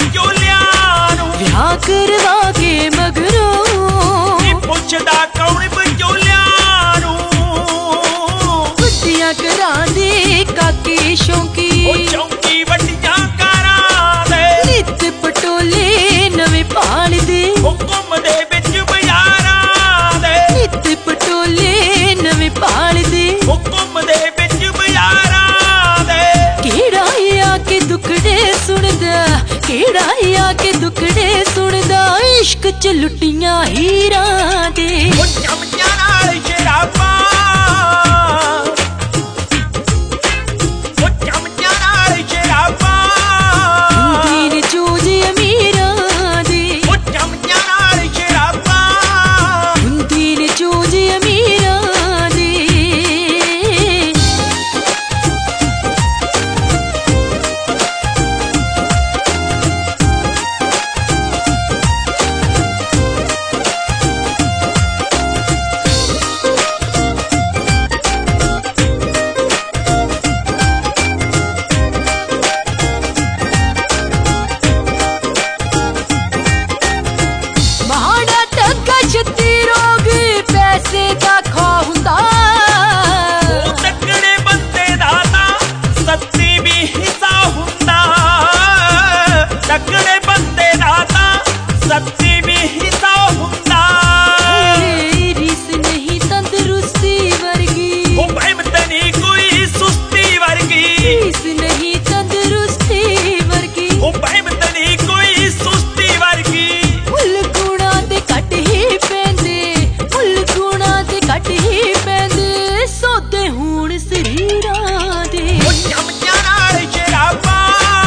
ਵਿਚੋਲਿਆਂ ਨੂੰ ਵਿਆਹ ਕਰਵਾ ਕੇ ਮਗਰੋਂ ਨੀ ਪੁੱਛਦਾ ਕੌਣ ਵਿਚੋਲਿਆਂ ਨੂੰ ਵੱਡੀਆਂ ਘਰਾਂ ਦੇ ਕਾਕੇ ਸ਼ੌਂਕੀ ਉਹ ਚੌਂਕੀ ਵੱਡੀਆਂ ਕਾਰਾਂ ਦੇ ਨਿੱਤ ਪਟੋਲੇ ਨਵੇਂ ਭਾਲਦੇ ਉਹ ਘੁੰਮਦੇ ਵਿੱਚ ਬਾਜ਼ਾਰਾਂ ਦੇ ਨਿੱਤ ਪਟੋਲੇ ਨਵੇਂ ਭਾਲਦੇ ਉਹ ਘੁੰਮਦੇ ਵਿੱਚ ਬਾਜ਼ਾਰਾਂ ਦੇ ਕਿਹੜਾ ਆ ਕੇ ਦੁੱਖੜੇ ਸੁਣਦਾ ਕਿਹੜਾ ਆ ਕੇ ਦੁੱਖੜੇ ਸੁਣਦਾ ਇਸ਼ਕ ਚ ਲੁੱਟੀਆਂ ਹੀਰਾਂ ਦੇ ਉਹ ਚਮਚਿਆਂ ਨਾਲ ਸ਼ਰਾਬਾਂ ਉਹ ਚਮਚਿਆਂ ਨਾਲ ਸ਼ਰਾਬਾਂ ਦੀਨ ਚੂਜ ਅਮੀਰਾਂ ਦੇ ਉਹ ਚਮਚਿਆਂ ਨਾਲ ਸ਼ਰਾਬਾਂ ਦੀਨ ਚੂਜ ਅਮੀਰਾਂ ਦੇ ਮਹਾੜਾ ਟੱਗਾ ਛੱਤੀ ਰੋਗ ਪੈਸੇ ਦਾ ਖਾ ਹੁੰਦਾ ਉਹ ਤਕੜੇ ਬੰਦੇ ਦਾ ਤਾਂ ਸੱਤੀ ਵੀ ਹਿੱਸਾ ਹੁੰਦਾ ਤਕੜੇ ਬੰਦੇ ਦਾ ਤਾਂ ਸੱਤੀ ਵੀ ਹਿੱਸਾ ਹੁੰਦਾ ਰੀਸ ਨਹੀਂ ਤੰਦਰੁਸਤੀ ਵਰਗੀ ਉਹ ਬਹਿਮਤ ਨਹੀਂ ਕੋਈ ਸੁਸਤੀ ਵਰਗੀ ਰੀਸ ਨਹੀਂ ਤੰਦਰੁਸਤੀ ਵਰਗੀ ਉਹ ਬਹਿਮਤ ਨਹੀਂ ਕੋਈ ਸੁਸਤੀ ਵਰਗੀ ਮੁੱਲ ਗੁਣਾ ਤੇ ਘੱਟ ਹੀ ਪੈਂਦੇ ਮੁੱਲ ਗੁਣਾ ਤੇ ਘੱਟ ਹੀ ਪੈਂਦੇ ਸੌਦੇ ਹੁਣ ਸਰੀਰਾਂ ਦੇ ਉਹ ਚਮਚਿਆਂ ਨਾਲ ਸ਼ਰਾਬਾਂ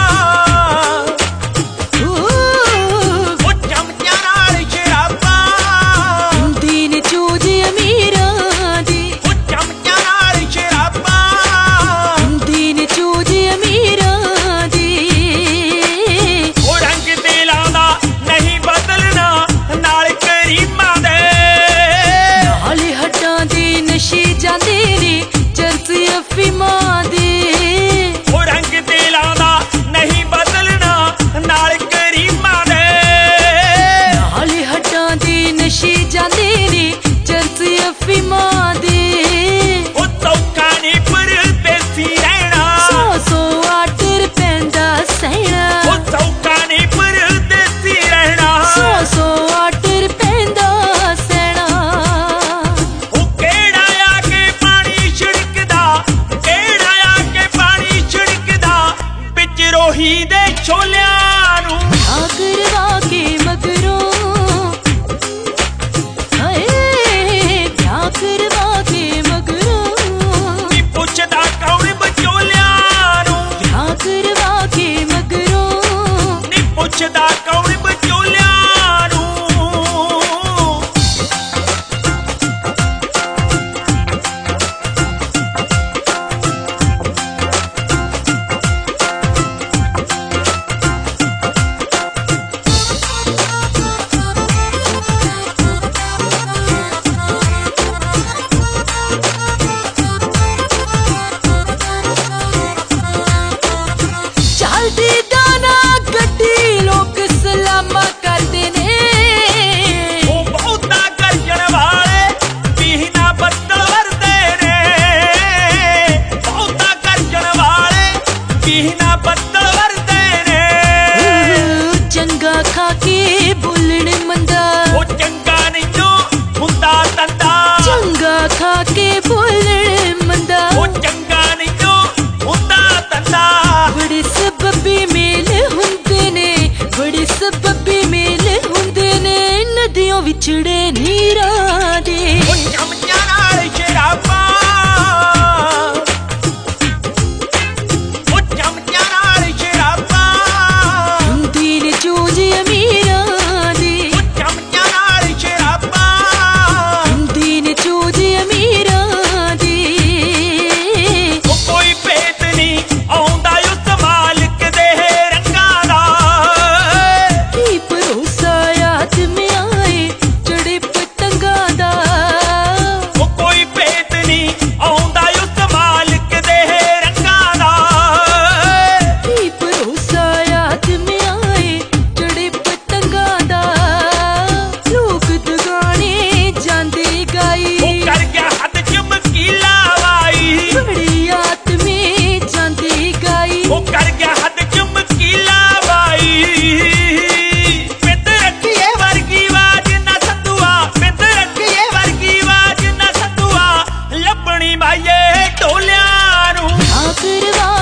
ਉਹ ਚਮਚਿਆਂ ਨਾਲ ਸ਼ਰਾਬਾਂ ਦੀਨ ਚੂਜ ਅਮੀਰਾਂ ਦੀ ਉਹ ਚਮਚਿਆਂ ਨਾਲ ਸ਼ਰਾਬਾਂ ਦੀਨ ਚੂਜ ਅਮੀਰਾਂ ਦੀ ਉਹ ਰੰਗ ਦਿਲਾਂ ਦਾ ਨਹੀਂ ਬਦਲਣਾ ਨਾਲ ਕਰੀਮਾਂ ਦੇ ਨਾਲ ਹੱਡਾਂ ਦੇ ਨਸ਼ੇ ਜਾਂਦੇ ਨੇ ਚਰਸ ਅਫੀਮਾਂ ਦੇ ਉਹ ਰੰਗ ਦਿਲਾਂ ਦਾ ਨਹੀਂ ਬਦਲਣਾ ਨਾਲ ਕਰੀਮਾਂ ਦੇ ਨਾਲ ਹੱਡਾਂ ਦੇ ਨਸ਼ੇ ਜਾਂਦੇ ਨੇ ਚਰਸ ਅਫੀਮਾਂ ਦੇ ਉਹ ਸੌਖਾ ਨਹੀਂ ਪਰਦੇਸੀ ਰਹਿਣਾ ਸੌ ਆਟਰ ਪੈਂਦਾ ਸਹਿਣਾ ਉਹ ਸੌਖਾ ਨਹੀਂ ਪਰਦੇਸੀ ਰਹਿਣਾ ਸੌ ਆਟਰ ਪੈਂਦਾ ਸਹਿਣਾ ਉਹ ਕਿਹੜਾ ਆ ਕੇ ਪਾਣੀ ਛਿੜਕਦਾ ਕਿਹੜਾ ਆ ਕੇ ਪਾਣੀ ਛਿੜਕਦਾ ਵਿੱਚ ਰੋਹੀ ਦੇ ਛੋਲਿਆਂ ਨੂੰ ਵਿਆਹ ਕਰਵਾ ਕੇ ਮਗਰੋਂ ਹਾਏ ਵਿਆਹ ਕਰਵਾ ਕੇ ਮਗਰੋਂ ਨੀ ਪੁੱਛਦਾ ਕੌਣ ਵਿਚੋਲਿਆਂ ਨੂੰ ਵਿਆਹ ਕਰਵਾ ਕੇ ਮਗਰੋਂ ਨੀ ਪੁੱਛਦਾ ਕੌਣ ਵਿਚੋਲਿਆਂ ਨੂੰ ਚੱਲਦੀ ਦਾਣਾ ਗੱਡੀ ਲੋਕ ਸਲਾਮਾਂ ਕਰਦੇ ਨੇ ਉਹ ਬਹੁਤਾ ਗਰਜਣ ਵਾਲੇ ਪੀਣਾ ਬੱਦਲ ਵਰਦੇ ਨੇ ਬਹੁਤਾ ਗਰਜਣ ਵਾਲੇ ਪੀਣਾ ਬੱਦਲ ਵਰਦੇ ਨੇ ਚੰਗਾ ਖਾ ਕੇ ਬੋਲਣ ਮੰਦਾ ਉਹ ਚੰਗਾ ਨਹੀਂ ਜੋ ਹੁੰਦਾ ਤੰਦਾ ਚੰਗਾ ਖਾ ਕੇ ਬੋਲਣ ਮੰਦਾ ਉਹ ਚੰਗਾ ਨਹੀਂ ਜੋ ਹੁੰਦਾ ਤੰਦਾ ਬੜੇ ਸਬੱਬੀ ਮੇਲ ਹੁੰਦੇ ਨੇ ਬੜੇ ਸਬੱਬੀ ਮੇਲ ਹੁੰਦੇ ਨੇ ਨਦੀਆਂ ਵਿਛੜੇ ਨੀਰਾਂ ਦੇ ਉਹ ਚਮਚਿਆਂ ਨਾਲ ਸ਼ਰਾਬਾਂ ਉਹ ਚਮਚਿਆਂ ਨਾਲ ਸ਼ਰਾਬਾਂ ਦੀਨ ਚੂਜ ਅਮੀਰਾਂ ਦੀ ਉਹ ਚਮਚਿਆਂ ਨਾਲ ਸ਼ਰਾਬਾਂ ਦੀਨ ਚੂਜ ਅਮੀਰਾਂ ਦੀ ਉਹ ਕੋਈ ਭੇਤ ਨਹੀਂ ਆਉਂਦਾ ਉਸ ਮਾਲਕ ਦੇ ਰੰਗਾਂ ਦਾ ਕੀ ਭਰੋਸਾ ਆਦਮ ਆਏ ਚੜੇ ਪਤੰਗਾਂ ਦਾ ਉਹ ਕੋਈ ਭੇਤ ਨਹੀਂ ਆਉਂਦਾ ਉਸ ਮਾਲਕ ਦੇ ਰੰਗਾਂ ਦਾ ਕੀ ਭਰੋਸਾ ਆਦਮ ਆਏ ਕਰਵਾ